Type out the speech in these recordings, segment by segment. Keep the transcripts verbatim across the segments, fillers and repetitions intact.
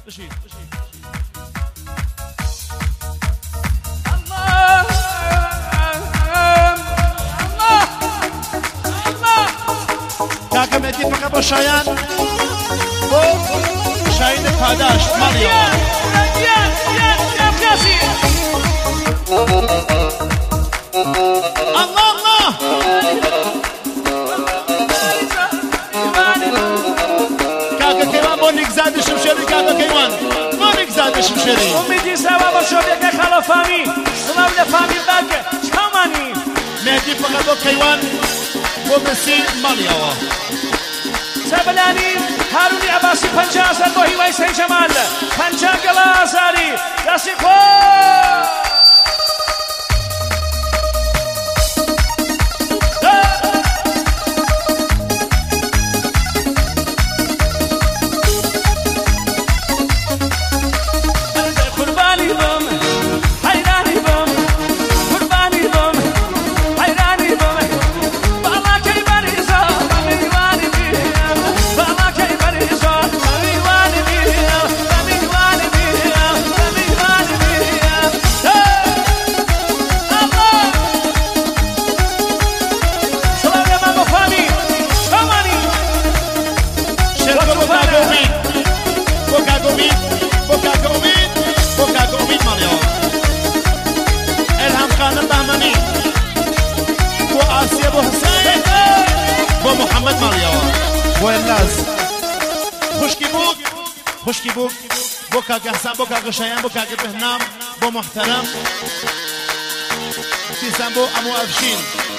بشید کاکا مهدی فقط با شایان با شاهین پاداش مالیا الله الله کاکا کیوان با نگزاد شمشیری کاکا کیوان با نگزاد شمشیری امیدی سوا با شده که خلافامی سلام لفامی باکه چامانی مهدی فقط با کیوان با مسی مالیا سبلانی هارونی عباسی پنجاه اثر با هیوای سین جمال پنجاه گلا آزاری دستی خود محمد مالياوا والناس خشكي بوك خشكي بوك بوكا حسان بوكا شيان بوكا بهنام بو محترم تيسان بو امو افشين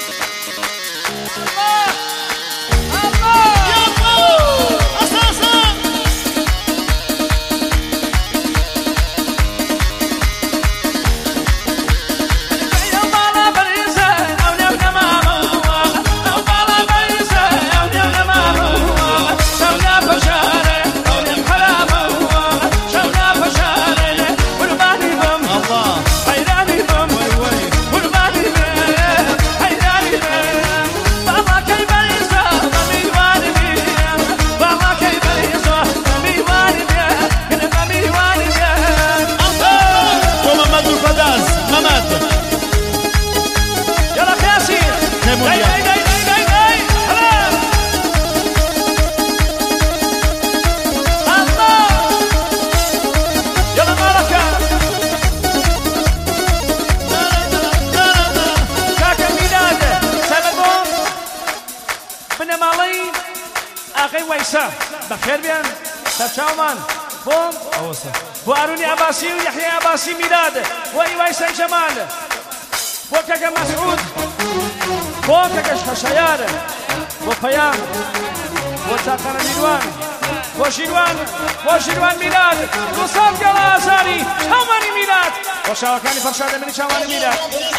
بخير بيان تشاومان بوم واروني عباسي ويحيى عباسي ميلاد وايواي سان جمال بوكا مسعود بوكا خشيار وفيان وساقر ميلوان وشيروان وشيروان ميلاد وصاب جلازاري شاماني ميلاد وشاوكاني فرشاد من شاماني ميلاد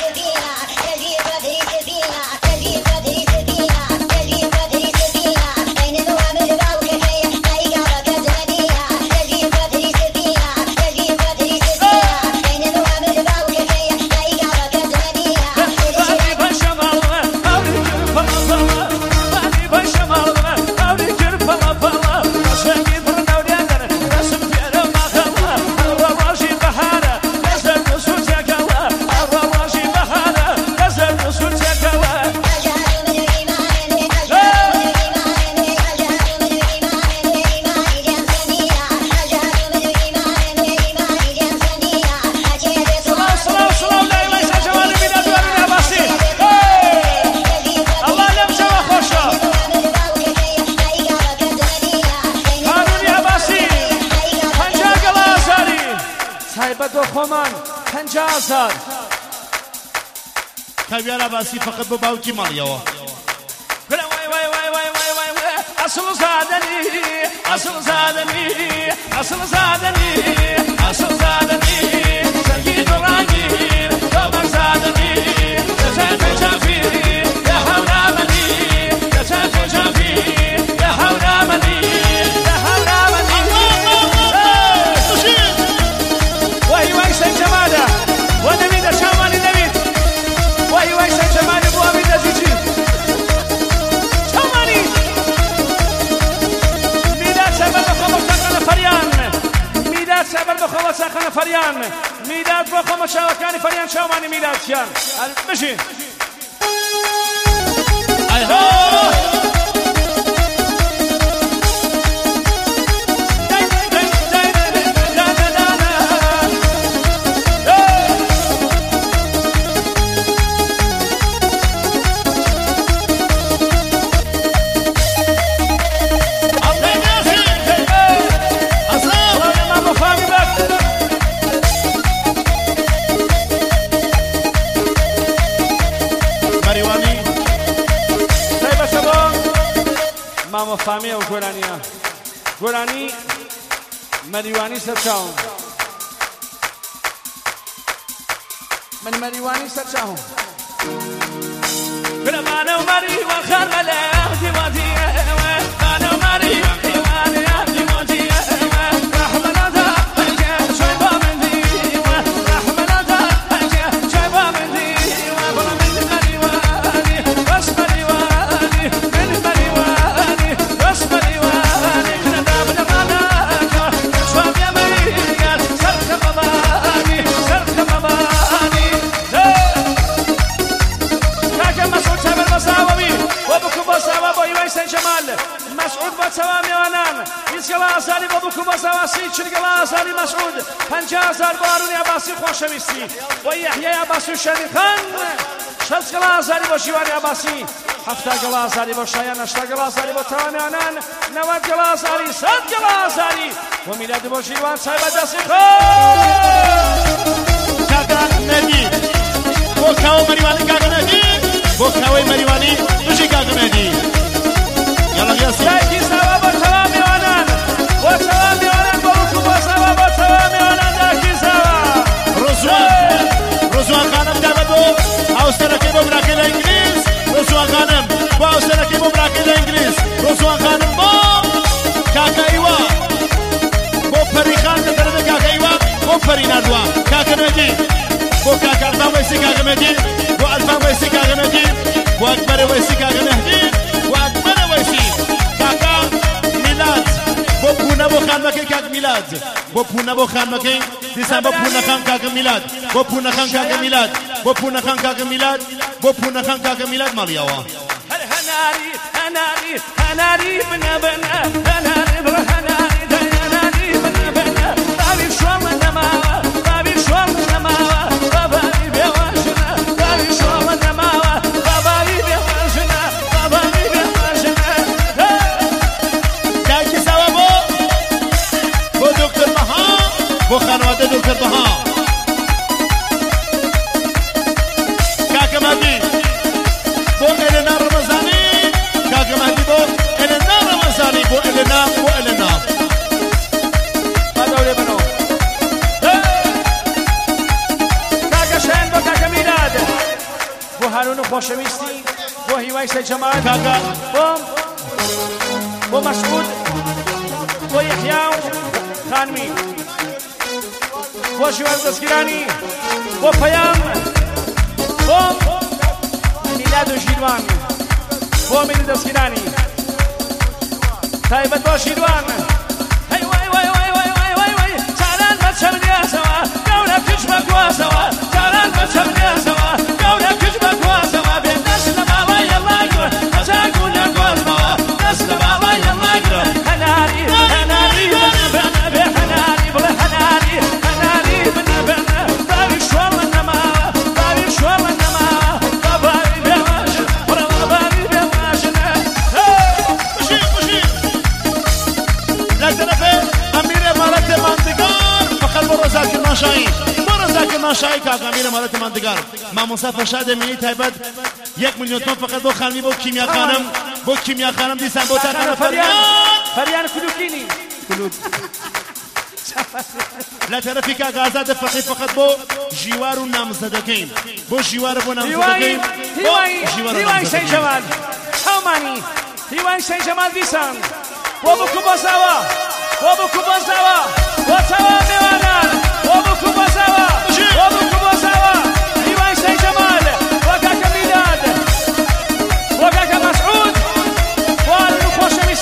كبير عباسي فقط بباوكي مالياوا واي واي واي واي واي واي واي اصل زادني اصل زادني اصل زادني اصل زادني سيد الراجل طبعا زادني جزاك جافي يا حرامني جزاك جافي يا حرامني يا حرامني واي واي سيد جماله ونبي ده شاماني نبي واي واي سيد جماله ابو ابي دزيجي شاماني ميلاد سبب خبر فريان فریان میلاد بۆ خۆمە چاوەکانی فەریان چاومانی میلادیان بژین ماما فامی و گورانیا گورانی مریوانی سرچاهم من مریوانی سرچاهم برمانه و مریوان خرمله دیوانیه مانه و مریوان دیوانیه دیوانیه رحمنا دا هنگه چای با من دیوه رحمنا دا هنگه چای با من دیوه برا من مریوانی بس مریوانی من مریوانی بس مریوانی کندا بدماناکا شواب یا مریگر سرخ مبانی سرخ مبانی کاکا مسعود شبر مساوی و بکو بساوا با ایوان سن جمال مسعود با سوا میوانان ایز گلا آزاری با بکو بساوا سی چل گلا آزاری مسعود پنجاه هزار بارونی عباسی خوشویستی و یحیی عباسی شدی خان شصت گلا آزاری با شیوانی عباسی هفتاد گلا آزاری با شایان هشتاد گلا آزاری با توامیانان نود گلا آزاری صد گلا آزاری و میلاد با شیوان صاحب دستی خان کاکا ندی بۆ کاوە مەریوانی کاکە نەدی بۆ کاوەی مەریوانی بژی کاکە نەدی یاڵا یاسی دایکی ساوا بۆ تەوا میوانان بۆ تەوا میوانان بۆ بکو بۆ ساوا بۆ تەوا میوانان دایکی ساوا ڕۆژوان ڕۆژوان خانم دابەت بۆ هاوسەرەکەی بۆ براکەی لە ئینگلیز ڕۆژوان خانم بۆ هاوسەرەکەی بۆ براکەی لە ئینگلیز ڕۆژوان خانم بۆ کاکە ئیوا بۆ پەریخان لە دەرەبێ کاکە ئیوا بۆ پەری ناردووە کاکە نەدی بۆ کاکە ئەلفان وەیسی کاکە مەدی بۆ ئەلفان وەیسی کاکە مەدی بۆ ئەکبەرە وەیسی کاکە مەهدی بۆ ئەکبەرە وەیسی کاکا میلاد بۆ پوونە بۆ خانمەکەی کاک میلاد بۆ پوونە بۆ خانمەکەی دیسان بۆ پوونەخان کاکە میلاد بۆ پوونەخان کاکە میلاد بۆ پوونەخان کاکە میلاد بۆ پوونەخان کاکە میلاد ماڵیەوە هەناری هەناری هەناری بنە بنە هەناری بڕە هەناری هەناری بنە بنە باوی شۆڵە نەماوە باوی شۆڵە نەماوە باباوی بێوەژنە باوی شۆڵە نەماوە باباوی بێوەژنە باباوی بێوەژنە دایکی ساوا بۆ بۆ دکتۆر بەها بۆ خانەوادە دکتۆر بەها کاکە مەهدی بۆ ئێلێنا ڕەمەزانی کاکە مەهدی بۆ ئێلێنا ڕەمەزانی بۆ ئێلێنا بۆ ئێلێنا بادەورێ بنەوە کاکە شایان بۆ کاکە میلاد بۆ هارون و خۆشەویستی بۆ هیوای سەید جەمال کاکە بۆم بۆ مەسعود بۆ یەحیا و خانمی بۆ ژیوان دەستگیرانی بۆ پەیام بۆم میلاد و ژیروان بۆ میری دەستگیرانی تایبەت بۆ ژیروان هەی وای وای وای وای وای وای وای چاران بە چەمنیاسەوە گەورە کچ بە گوازەوە چاران بە چەمنیاسەوە گەورە کچ بە گوازەوە بێ دەست لە باڵای یەڵاگرە هەزاک و لە گۆزمەوە دەست لە باڵای یەڵاگرە هەناری هەناری بنە بنە بێ هەناری بڵێ هەناری هەناری بنە بنە باوی شۆڵە نەماوە باوی شۆڵە نەماوە باباوی بێوەژن بڕە باباوی بێوەژنە بژی بژی لە تەرەفێ ئەمیر ئێمارەتێ ماندگار فقط بۆ ڕەزاکر ماشایی بۆ ڕەزاکر ماشایی کاکە ئەمیر ئێمارەتێ ماندگار مامۆستا فەرشاد ئەمینی تایبەت یەک میلیۆن تۆن فقط بۆ خانمی بۆ کیمیا خانم بۆ کیمیا خانم دیسان بۆ تاکانە فەریان فەریان کلوکینی کلوک لە تەرەفی کاکە ئازاد فەقی فقط بۆ ژیوار و نامزەدەکەین بۆ ژیوارە بۆ نامزەدەکەین بۆ ژیوارە هیوای سەید نامزەدەکەین جەمال هەومانی هیوای سەید جەمال دیسان بۆ بکو بۆزاوە بۆ بکو بۆزاوە بۆ تەوا میوانان بۆ بکو بۆزاوە بۆ بکو بۆزاوە هیوای سەید جەمال بۆ کاکە میلاد بۆ کاکە مەسعود بۆ هارون و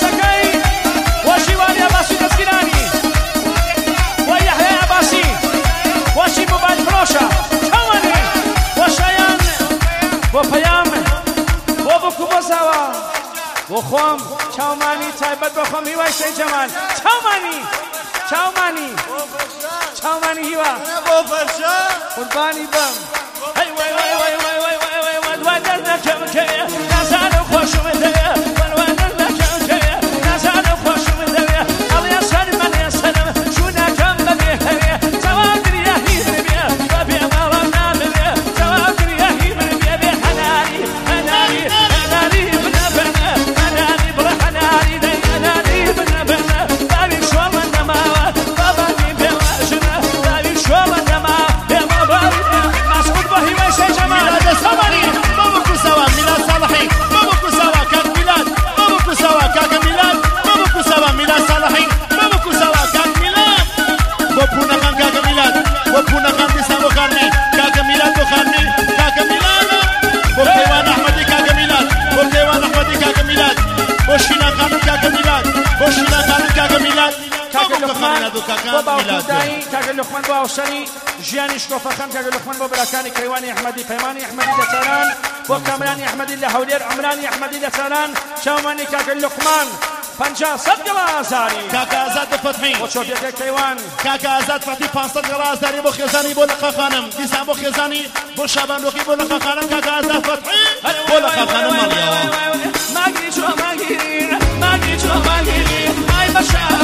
خۆشەویستەکەی بۆ ژیوانی عەباسی دەستگیرانی بۆ یەحیای عەباسی وخوام چاومانی تایبەت بەخۆم هیوای سەی جەمال چاومانی چاومانی چاومانی هیوا بۆ فەرشە قوربانی بەم هەی وای وای وای وای وای وای وای وای دوای دەردەکەم کەیە نازانم خۆشم دەوێ وەروای دەردەکەم کەیە نازانم خۆشم دەوێ ئەڵێ سەرمەن ێ سەرم چوونەکەم بەبێ هەوێ جەواب دریا هیر بێ بەبێ ماڵم نامەوێ جەواب دریا هیر بێ بێ هەناری هەناری هەناری بنە بنە هەناری بڵە هەناری دەی هەناری بنە بنە باوی شۆڵە نەماوە بابانی بێواژنە باوی شۆڵە نەماوە بێمە باوی مەسعود بە هیوای سەی جەمال میلاد سەمەری بابکو سەوا میلاد ساڵحی بابکو سەوا کاک میلاد بابکو سەوا کاکە میلاد بابکو سەوا میلاد ساڵحی بابکو سەوا کاک میلاد بۆ پوونەکان کاکە میلاد بۆ پوونەکان دیسان بۆ خانمی کاکە میلاد بۆ خانمی کاکە میلاد بۆ کەیوان ئەحمەدی کاکە میلاد بۆ کەیوان ئەحمەدی کاکە میلاد بۆ شینەکانم کاکە میلاد بۆ شینەکانم کاکە میلاد کاکە لوقمان بۆ بۆ باوکودایی کاکە لوقمان بۆ هاوسەری ژیانی شکۆفەکان کاکە لوقمان بۆ براکانی کەیوانی ئەحمەدی پەیمانی ئەحمەدی لە چاران بۆ کامرانی ئەحمەدی لە هەولێر عمرانی ئەحمەدی لە چاران چاومانی کاکە لوقمان پەنجا سەد گەڵا ئازاری کاکە ئازاد فتحی بۆ چۆپیەکەی کەیوان کاکە ئازاد فتحی پانسەد گەڵا ئازاری بۆ خێزانی بۆ لەقا خانم دیسان بۆ خێزانی بۆ شاباندۆخی بۆ لەقا خانم کاکە ئازاد فتحی بۆ لەقا خانم مەڵیەوە ماگیری چۆ ماگیری ماگیری چۆ ماگیری ئای بەشار